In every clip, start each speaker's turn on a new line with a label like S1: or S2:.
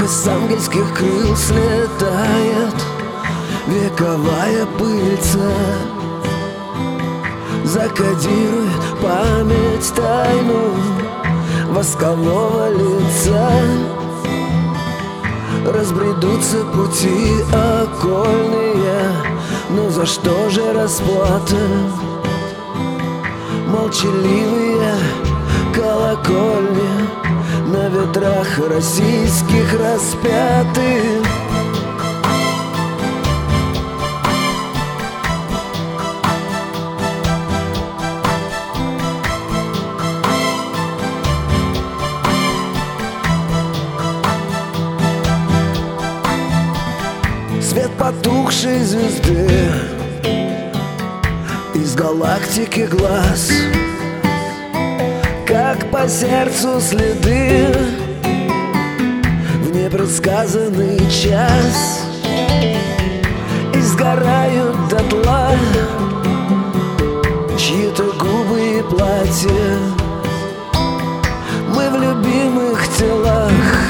S1: С ангельских крыл слетает вековая пыльца, закодирует память тайну воскового лица. Разбредутся пути окольные, но за что же расплата? Молчаливые колокольни на ветрах российских распяты. Свет потухшей звезды, из галактики глаз, как по сердцу следы в непредсказанный час. И сгорают дотла чьи-то губы и платья. Мы в любимых телах,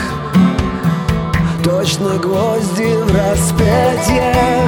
S1: точно гвозди в распятиях.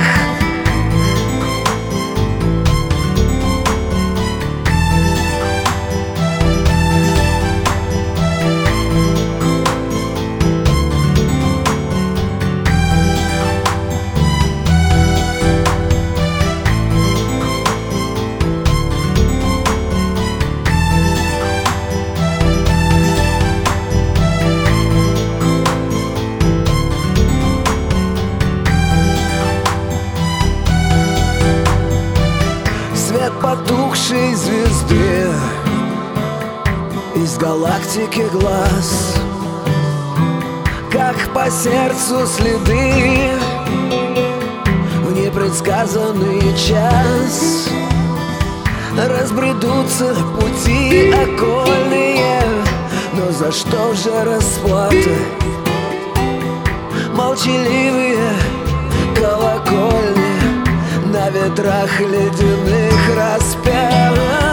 S1: Свет потухшей звезды, из галактики глаз, как по сердцу следы в непредсказанный час. Разбредутся пути окольные, но за что же расплата? Молчаливые колокольни на ветрах ледяных распят.